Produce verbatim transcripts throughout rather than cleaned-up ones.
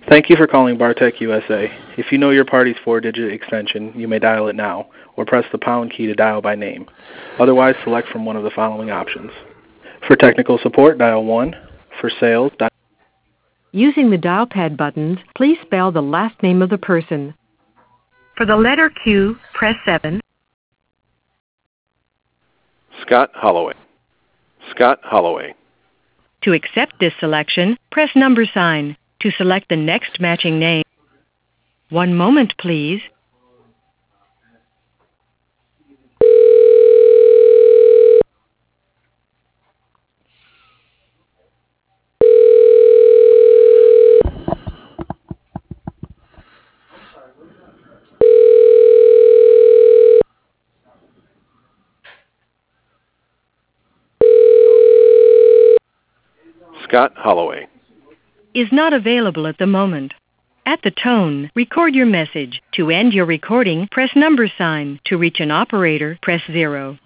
Thank you for calling Bartech U S A. If you know your party's four-digit extension, you may dial it now, or press the pound key to dial by name. Otherwise, select from one of the following options. For technical support, dial one. For sales, dial... Using the dial pad buttons, please spell the last name of the person. For the letter Q, press seven. Scott Holloway. Scott Holloway. To accept this selection, press number sign. To select the next matching name. One moment, please. Scott Holloway. Is not available at the moment. At the tone, record your message. To end your recording, press number sign. To reach an operator, press zero.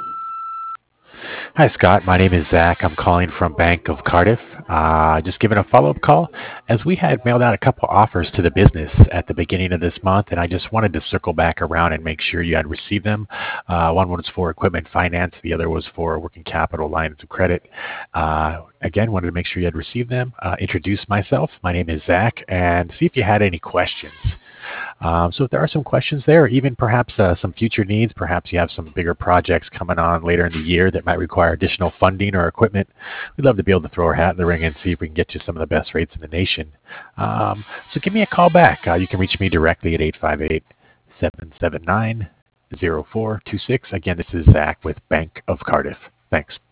Hi, Scott. My name is Zach. I'm calling from Bank of Cardiff. Uh, just giving a follow-up call as we had mailed out a couple offers to the business at the beginning of this month, and I just wanted to circle back around and make sure you had received them. Uh, one was for equipment finance. The other was for working capital lines of credit. Uh, again, wanted to make sure you had received them. Uh, introduce myself. My name is Zach, and see if you had any questions. Um, so if there are some questions there, or even perhaps uh, some future needs, perhaps you have some bigger projects coming on later in the year that might require additional funding or equipment, we'd love to be able to throw our hat in the ring and see if we can get you some of the best rates in the nation. Um, so give me a call back. Uh, you can reach me directly at eight five eight, seven seven nine, zero four two six. Again, this is Zach with Bank of Cardiff. Thanks.